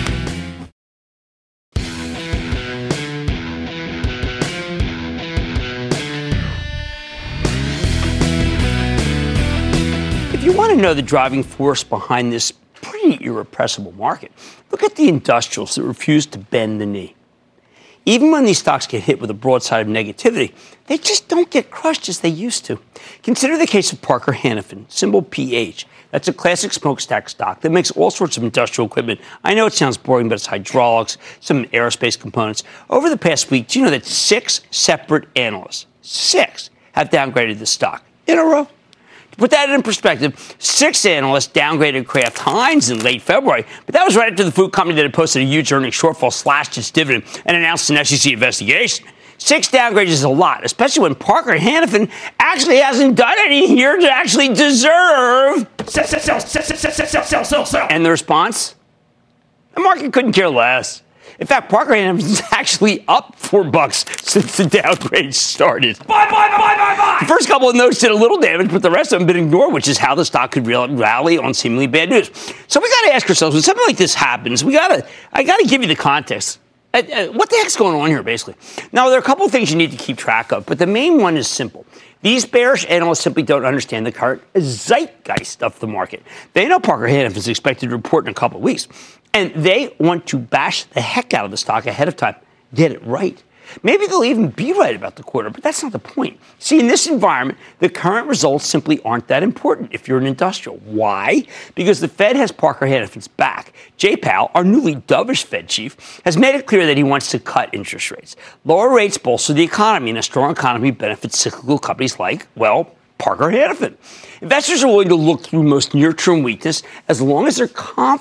If you want to know the driving force behind this pretty irrepressible market, look at the industrials that refuse to bend the knee. Even when these stocks get hit with a broadside of negativity, they just don't get crushed as they used to. Consider the case of Parker Hannifin, symbol P H. That's a classic smokestack stock that makes all sorts of industrial equipment. I know it sounds boring, but it's hydraulics, some aerospace components. Over the past week, do you know that six separate analysts, six, have downgraded the stock in a row? To put that in perspective, six analysts downgraded Kraft Heinz in late February, but that was right after the food company that had posted a huge earnings shortfall slashed its dividend and announced an S E C investigation. Six downgrades is a lot, especially when Parker Hannifin actually hasn't done any here to actually deserve sell, sell, sell, sell, sell, sell, sell, sell, sell. And the response? The market couldn't care less. In fact, Parker Hannifin is actually up four bucks since the downgrade started. Buy, buy, buy, buy, buy! The first couple of notes did a little damage, but the rest of them been ignored, which is how the stock could rally on seemingly bad news. So we got to ask ourselves, when something like this happens, we got to, I got to give you the context. Uh, uh, what the heck's going on here, basically? Now, there are a couple of things you need to keep track of, but the main one is simple. These bearish analysts simply don't understand the current zeitgeist of the market. They know Parker Hannifin is expected to report in a couple of weeks, and they want to bash the heck out of the stock ahead of time. Get it right. Maybe they'll even be right about the quarter, but that's not the point. See, in this environment, the current results simply aren't that important if you're an industrial. Why? Because the Fed has Parker Hannifin's back. Jay Powell, our newly dovish Fed chief, has made it clear that he wants to cut interest rates. Lower rates bolster the economy, and a strong economy benefits cyclical companies like, well, Parker Hannifin. Investors are willing to look through most near-term weakness as long as they're confident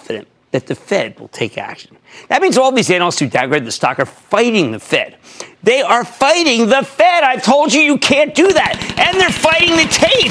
that the Fed will take action. That means all these analysts who downgraded the stock are fighting the Fed. They are fighting the Fed. I've told you you can't do that. And they're fighting the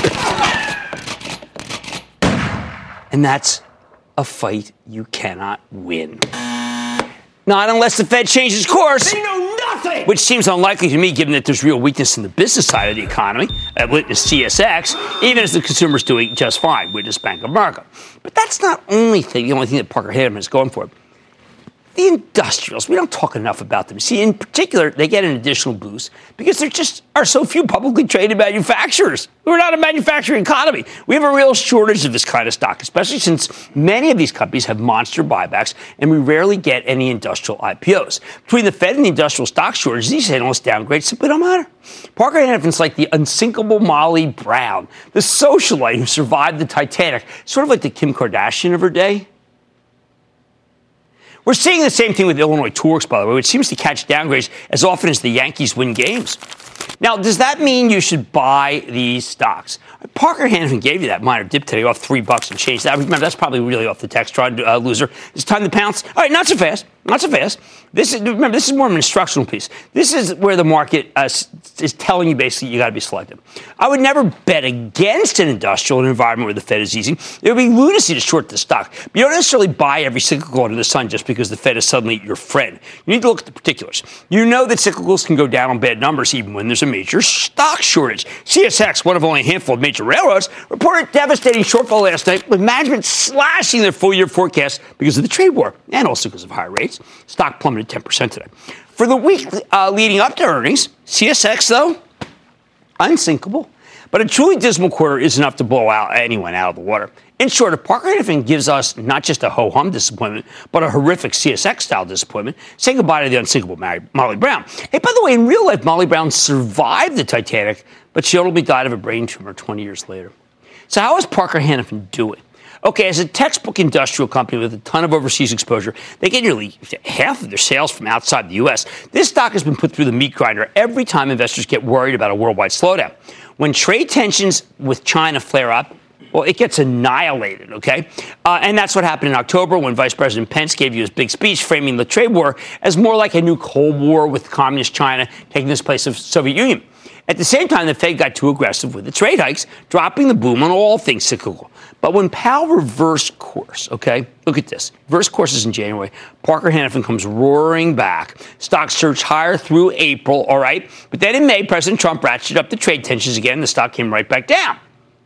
tape. And that's a fight you cannot win. Not unless the Fed changes course. They know nothing! Which seems unlikely to me, given that there's real weakness in the business side of the economy, at witness C S X, even as the consumer's doing just fine, witness Bank of America. But that's not only thing, the only thing that Parker Hannifin is going for. The industrials, we don't talk enough about them. See, in particular, they get an additional boost because there just are so few publicly traded manufacturers. We're not a manufacturing economy. We have a real shortage of this kind of stock, especially since many of these companies have monster buybacks, and we rarely get any industrial I P Os. Between the Fed and the industrial stock shortage, these analyst downgrades simply don't matter. Parker Hannifin's like the unsinkable Molly Brown, the socialite who survived the Titanic, sort of like the Kim Kardashian of her day. We're seeing the same thing with Illinois Toolworks, by the way, which seems to catch downgrades as often as the Yankees win games. Now, does that mean you should buy these stocks? Parker Hannifin gave you that minor dip today off three bucks and change. That remember, that's probably really off the Textron uh, loser. It's time to pounce. All right, not so fast, not so fast. This is remember, this is more of an instructional piece. This is where the market uh, is telling you basically you got to be selective. I would never bet against an industrial in an environment where the Fed is easing. It would be lunacy to short the stock. But you don't necessarily buy every cyclical under the sun just because the Fed is suddenly your friend. You need to look at the particulars. You know that cyclicals can go down on bad numbers even when there's a major stock shortage. C S X, one of only a handful of major railroads, reported devastating shortfall last night with management slashing their full-year forecast because of the trade war and also because of higher rates. Stock plummeted ten percent today. For the week uh, leading up to earnings, C S X, though, unsinkable. But a truly dismal quarter is enough to blow out anyone out of the water. In short, if Parker Hannifin gives us not just a ho-hum disappointment, but a horrific C S X-style disappointment, say goodbye to the unsinkable Molly Brown. Hey, by the way, in real life, Molly Brown survived the Titanic, but she ultimately died of a brain tumor twenty years later. So how is Parker Hannifin doing? Okay, as a textbook industrial company with a ton of overseas exposure, they get nearly half of their sales from outside the U S. This stock has been put through the meat grinder every time investors get worried about a worldwide slowdown. When trade tensions with China flare up, well, it gets annihilated, okay? Uh, and that's what happened in October when Vice President Pence gave you his big speech framing the trade war as more like a new Cold War with communist China taking the place of the Soviet Union. At the same time, the Fed got too aggressive with its rate hikes, dropping the boom on all things cyclical. But when Powell reversed course, okay, look at this. Reverse courses in January. Parker Hannifin comes roaring back. Stocks surged higher through April, all right? But then in May, President Trump ratcheted up the trade tensions again. The stock came right back down.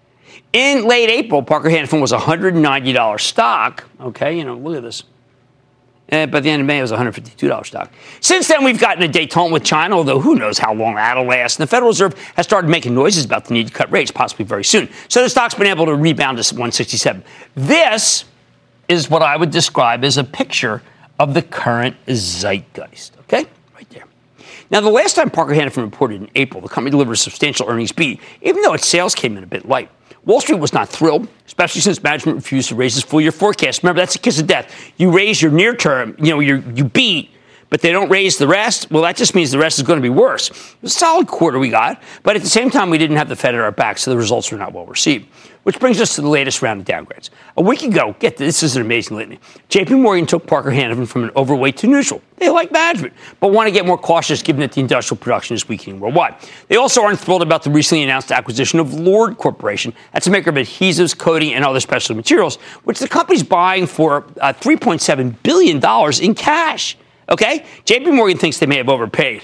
In late April, Parker Hannifin was a one hundred ninety dollars stock. Okay, you know, look at this. And by the end of May, it was a one hundred fifty-two dollars stock. Since then, we've gotten a détente with China, although who knows how long that'll last. And the Federal Reserve has started making noises about the need to cut rates, possibly very soon. So the stock's been able to rebound to one sixty-seven. This is what I would describe as a picture of the current zeitgeist. Okay? Right there. Now, the last time Parker Hannifin reported in April, the company delivered a substantial earnings beat, even though its sales came in a bit light. Wall Street was not thrilled, especially since management refused to raise its full-year forecast. Remember, that's a kiss of death. You raise your near-term, you know, you you beat, but they don't raise the rest. Well, that just means the rest is going to be worse. It was a solid quarter we got, but at the same time, we didn't have the Fed at our back, so the results were not well received. Which brings us to the latest round of downgrades. A week ago, get this, this is an amazing litany. J P Morgan took Parker Hannifin from an overweight to neutral. They like management, but want to get more cautious given that the industrial production is weakening worldwide. They also aren't thrilled about the recently announced acquisition of Lord Corporation. That's a maker of adhesives, coating, and other specialty materials, which the company's buying for uh, three point seven billion dollars in cash. Okay? J P Morgan thinks they may have overpaid.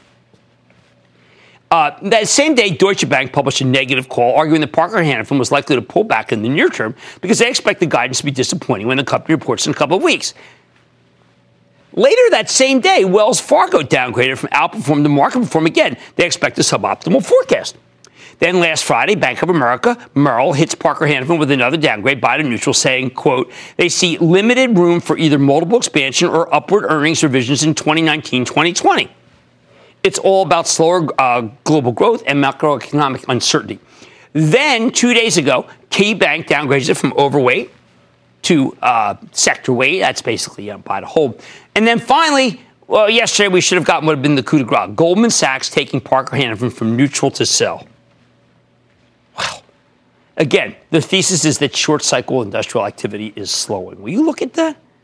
Uh, that same day, Deutsche Bank published a negative call, arguing that Parker Hannifin was likely to pull back in the near term because they expect the guidance to be disappointing when the company reports in a couple of weeks. Later that same day, Wells Fargo downgraded from outperform to market perform again. They expect a suboptimal forecast. Then last Friday, Bank of America, Merrill, hits Parker Hannifin with another downgrade, buy to neutral, saying, quote, they see limited room for either multiple expansion or upward earnings revisions in twenty nineteen twenty twenty. It's all about slower uh, global growth and macroeconomic uncertainty. Then, two days ago, KeyBank downgraded it from overweight to uh, sector weight. That's basically you know, buy to hold. And then finally, well, yesterday we should have gotten what would have been the coup de grace. Goldman Sachs taking Parker Hannifin from neutral to sell. Wow. Again, the thesis is that short cycle industrial activity is slowing. Will you look at that?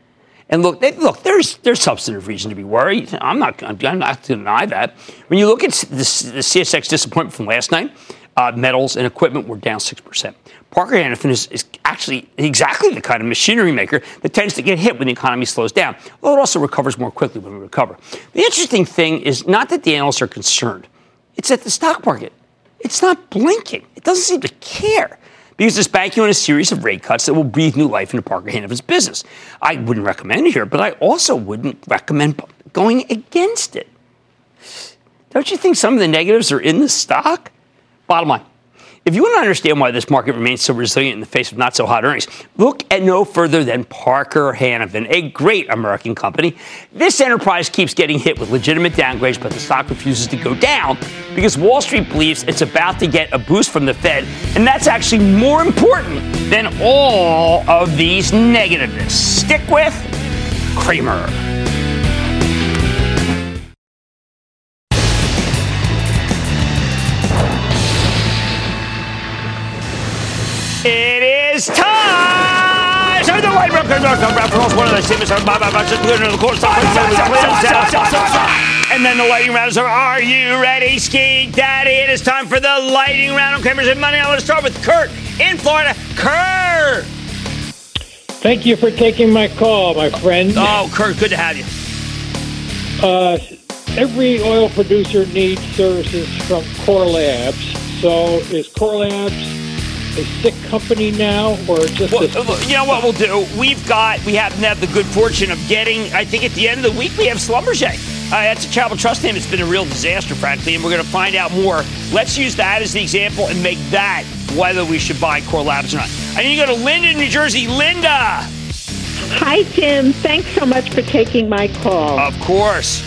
And look, they, look, there's there's substantive reason to be worried. I'm not I'm, I'm not to deny that. When you look at the, the C S X disappointment from last night, uh, metals and equipment were down six percent. Parker Hannifin is, is actually exactly the kind of machinery maker that tends to get hit when the economy slows down, although it also recovers more quickly when we recover. The interesting thing is not that the analysts are concerned. It's that the stock market, it's not blinking. It doesn't seem to care because it's banking on a series of rate cuts that will breathe new life into Parker Hannifin's business. I wouldn't recommend it here, but I also wouldn't recommend going against it. Don't you think some of the negatives are in the stock? Bottom line, if you want to understand why this market remains so resilient in the face of not-so-hot earnings, look at no further than Parker Hannifin, a great American company. This enterprise keeps getting hit with legitimate downgrades, but the stock refuses to go down because Wall Street believes it's about to get a boost from the Fed, and that's actually more important than all of these negativeness. Stick with Cramer. It is time! So the white room comes across one of the statements of my and then the lightning round is over. Are you ready, Ski Daddy? It is time for the lightning round of Cramers and Money. I want to start with Kurt in Florida. Kurt! Thank you for taking my call, my friend. Oh, Kurt, good to have you. Uh, every oil producer needs services from Core Labs. So is Core Labs a sick company now, or just well, a- you know what we'll do? We've got, we happen to have the good fortune of getting, I think at the end of the week, we have Schlumberger. Uh, that's a charitable trust name. It's been a real disaster, frankly, and we're going to find out more. Let's use that as the example and make that whether we should buy Core Labs or not. I need to go to Linda, New Jersey. Linda! Hi, Tim. Thanks so much for taking my call. Of course.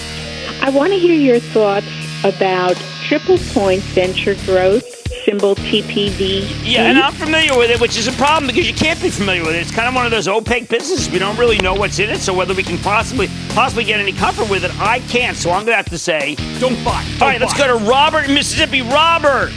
I want to hear your thoughts about Triple Point Venture Growth, symbol T P V. Yeah, and I'm familiar with it, which is a problem because you can't be familiar with it. It's kind of one of those opaque businesses. We don't really know what's in it, so whether we can possibly possibly get any comfort with it, I can't. So I'm going to have to say, don't buy. Don't All right, buy. Let's go to Robert in Mississippi. Robert!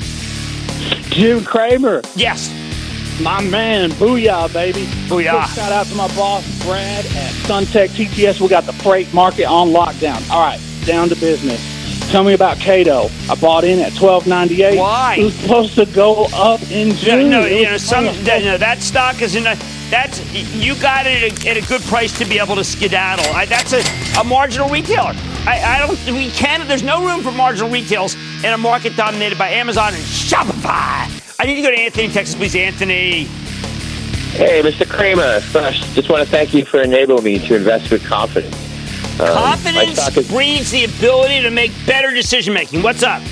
Jim Cramer. Yes. My man, booyah, baby. Booyah. Quick shout out to my boss, Brad, at Suntech T T S. We got the freight market on lockdown. All right, down to business. Tell me about Cato. I bought in at twelve ninety-eight. Why? It was supposed to go up in June. No, no you know, some that, no, that stock is in a. That's you got it at a, at a good price to be able to skedaddle. I, that's a, a marginal retailer. I, I don't. We can't. There's no room for marginal retails in a market dominated by Amazon and Shopify. I need to go to Anthony in Texas, please. Anthony. Hey, Mister Cramer. First, just want to thank you for enabling me to invest with confidence. Um, Confidence is, breeds the ability to make better decision-making. What's up?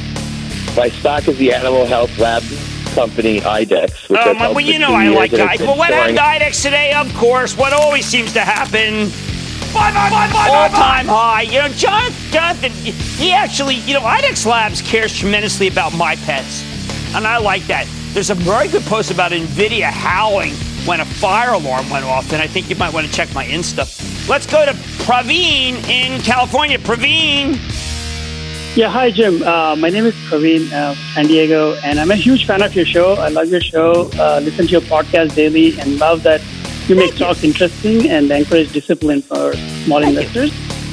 My stock is the Animal Health Lab company, IDEX. Which oh, my, well, you know I like IDEX. Well, what happened to IDEX today? Of course, what always seems to happen. Bye, bye, bye, bye, all-time high. You know, John, Jonathan, he actually, you know, IDEX Labs cares tremendously about my pets. And I like that. There's a very good post about NVIDIA howling when a fire alarm went off, and I think you might want to check my Insta. Let's go to Praveen in California. Praveen. Yeah, hi, Jim. Uh, my name is Praveen, uh, San Diego, and I'm a huge fan of your show. I love your show, uh, listen to your podcast daily, and love that you make stocks interesting and encourage discipline for small Thank investors.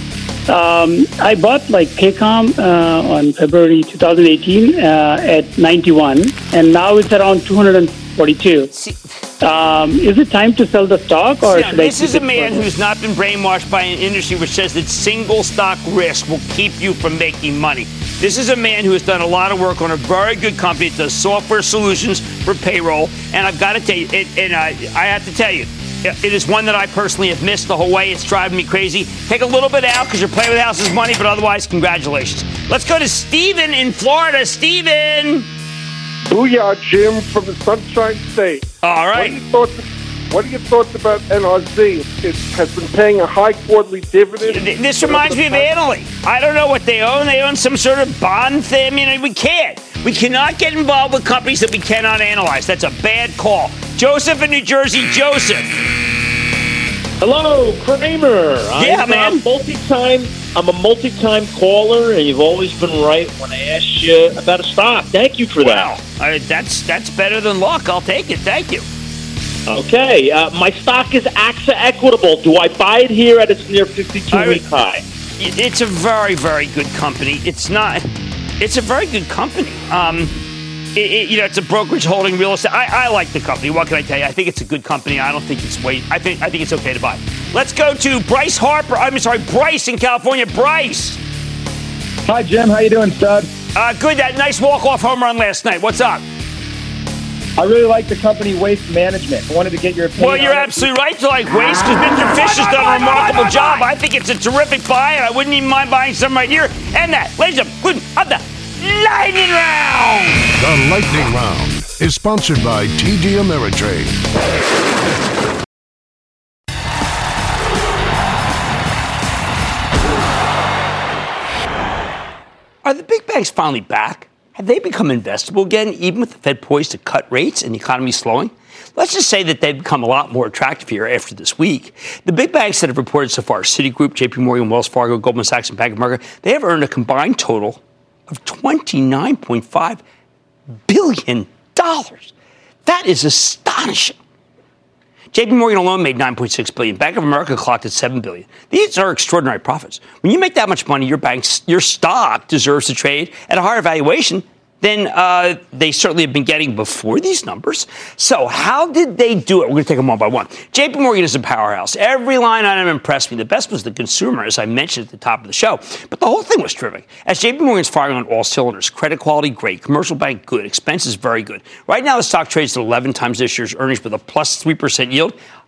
Um, I bought like Paycom uh, on February twenty eighteen uh, at ninety-one, and now it's around two hundred forty-two. Um, is it time to sell the stock, or See, should this I is a man who's not been brainwashed by an industry which says that single stock risk will keep you from making money. This is a man who has done a lot of work on a very good company that does software solutions for payroll, and I've got to tell you, it, and I, I have to tell you, it is one that I personally have missed the whole way. It's driving me crazy. Take a little bit out because you're playing with the house's money, but otherwise, congratulations. Let's go to Steven in Florida. Steven. Booyah, Jim, from the Sunshine State. All right. What are your thoughts, what are your thoughts about N R Z? It has been paying a high quarterly dividend. This reminds me of Annaly. I don't know what they own. They own some sort of bond thing. I mean, we can't. We cannot get involved with companies that we cannot analyze. That's a bad call. Joseph in New Jersey. Joseph. Hello, Kramer. Yeah, I'm man. A multi-time, I'm a multi-time caller, and you've always been right when I ask you about a stock. Thank you for wow. that. Uh, that's that's better than luck. I'll take it. Thank you. Okay. Uh, my stock is Axis AXA Equitable. Do I buy it here at its near fifty-two week high? It's a very, very good company. It's not. It's a very good company. Um, it, it, you know, it's a brokerage holding real estate. I, I like the company. What can I tell you? I think it's a good company. I don't think it's way. I think I think it's okay to buy. Let's go to Bryce Harper. I'm sorry, Bryce in California. Bryce. Hi, Jim. How you doing, stud? Uh, good. That nice walk-off home run last night. What's up? I really like the company Waste Management. I wanted to get your opinion. Well, you're on absolutely right to like Waste because Mister Fish has done a remarkable job. I think it's a terrific buy, and I wouldn't even mind buying some right here. And that, ladies and gentlemen, of the Lightning Round. The Lightning Round is sponsored by T D Ameritrade. Are the big banks finally back? Have they become investable again, even with the Fed poised to cut rates and the economy slowing? Let's just say that they've become a lot more attractive here after this week. The big banks that have reported so far, Citigroup, J P Morgan, Wells Fargo, Goldman Sachs, and Bank of America, they have earned a combined total of twenty-nine point five billion dollars. That is astonishing. J P Morgan alone made nine point six billion dollars. Bank of America clocked at seven billion dollars. These are extraordinary profits. When you make that much money, your bank's, your stock deserves to trade at a higher valuation than uh, they certainly have been getting before these numbers. So how did they do it? We're going to take them one by one. J P Morgan is a powerhouse. Every line item impressed me. The best was the consumer, as I mentioned at the top of the show. But the whole thing was terrific. As J P Morgan's firing on all cylinders, credit quality, great. Commercial bank, good. Expenses, very good. Right now, the stock trades at eleven times this year's earnings with a plus three percent yield.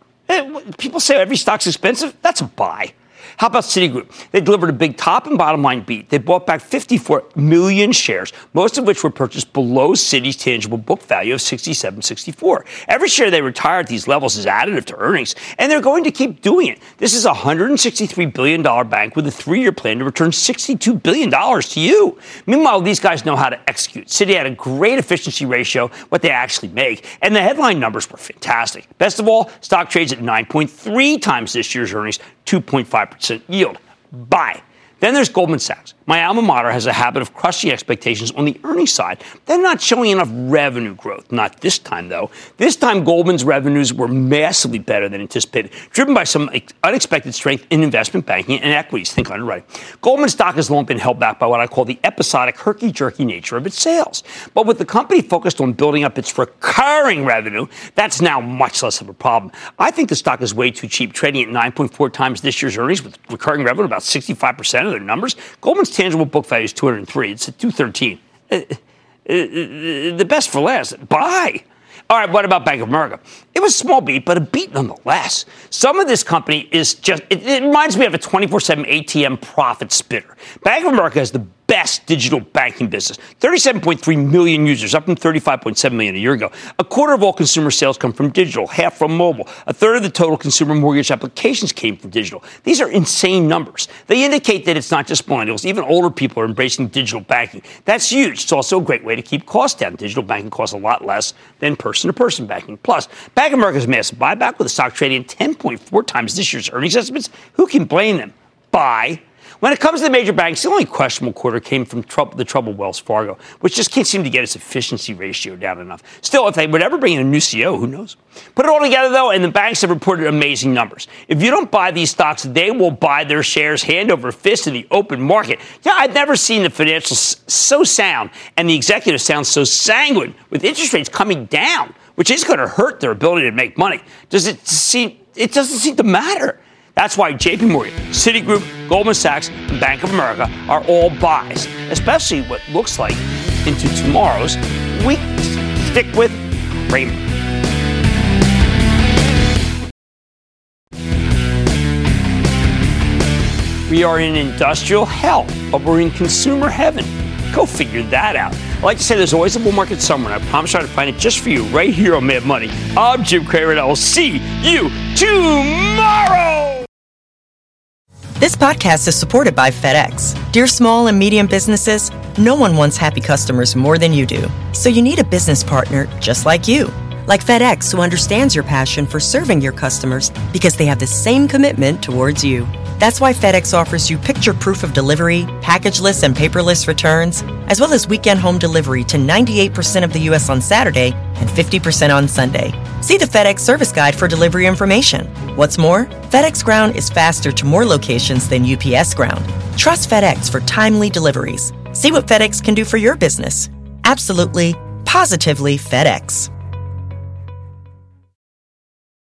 People say every stock's expensive. That's a buy. How about Citigroup? They delivered a big top and bottom line beat. They bought back fifty-four million shares, most of which were purchased below Citi's tangible book value of sixty-seven sixty-four. Every share they retire at these levels is additive to earnings, and they're going to keep doing it. This is a one hundred sixty-three billion dollars bank with a three-year plan to return sixty-two billion dollars to you. Meanwhile, these guys know how to execute. Citi had a great efficiency ratio, what they actually make, and the headline numbers were fantastic. Best of all, stock trades at nine point three times this year's earnings, two point five percent yield. Buy. Then there's Goldman Sachs. My alma mater has a habit of crushing expectations on the earnings side. They're not showing enough revenue growth. Not this time, though. This time, Goldman's revenues were massively better than anticipated, driven by some unexpected strength in investment banking and equities. Think underwriting. Goldman stock has long been held back by what I call the episodic, herky-jerky nature of its sales. But with the company focused on building up its recurring revenue, that's now much less of a problem. I think the stock is way too cheap, trading at nine point four times this year's earnings with recurring revenue about sixty-five percent of their numbers. Goldman's tangible book value is two hundred three. It's at two thirteen. Uh, uh, the best for last. Buy. All right, what about Bank of America? It was a small beat, but a beat nonetheless. Some of this company is just, it, it reminds me of a twenty-four seven A T M profit spitter. Bank of America has the best digital banking business. thirty-seven point three million users, up from thirty-five point seven million a year ago. A quarter of all consumer sales come from digital, half from mobile. A third of the total consumer mortgage applications came from digital. These are insane numbers. They indicate that it's not just millennials. Even older people are embracing digital banking. That's huge. It's also a great way to keep costs down. Digital banking costs a lot less than person-to-person banking. Plus, Bank of America's massive buyback with the stock trading at ten point four times this year's earnings estimates. Who can blame them? Buy. When it comes to the major banks, the only questionable quarter came from trouble, the troubled Wells Fargo, which just can't seem to get its efficiency ratio down enough. Still, if they would ever bring in a new C E O, who knows? Put it all together, though, and the banks have reported amazing numbers. If you don't buy these stocks, they will buy their shares hand over fist in the open market. Yeah, I've never seen the financials so sound and the executives sound so sanguine with interest rates coming down, which is going to hurt their ability to make money. Does it seem? It doesn't seem to matter. That's why J P Morgan, Citigroup, Goldman Sachs, and Bank of America are all buys, especially what looks like into tomorrow's week. Stick with Cramer. We are in industrial hell, but we're in consumer heaven. Go figure that out. I like to say there's always a bull market somewhere, and I promise I'll find it just for you right here on Mad Money. I'm Jim Cramer, and I will see you tomorrow. This podcast is supported by FedEx. Dear small and medium businesses, no one wants happy customers more than you do. So you need a business partner just like you. Like FedEx, who understands your passion for serving your customers because they have the same commitment towards you. That's why FedEx offers you picture proof of delivery, packageless and paperless returns, as well as weekend home delivery to ninety-eight percent of the U S on Saturday and fifty percent on Sunday. See the FedEx service guide for delivery information. What's more, FedEx Ground is faster to more locations than U P S Ground. Trust FedEx for timely deliveries. See what FedEx can do for your business. Absolutely, positively FedEx.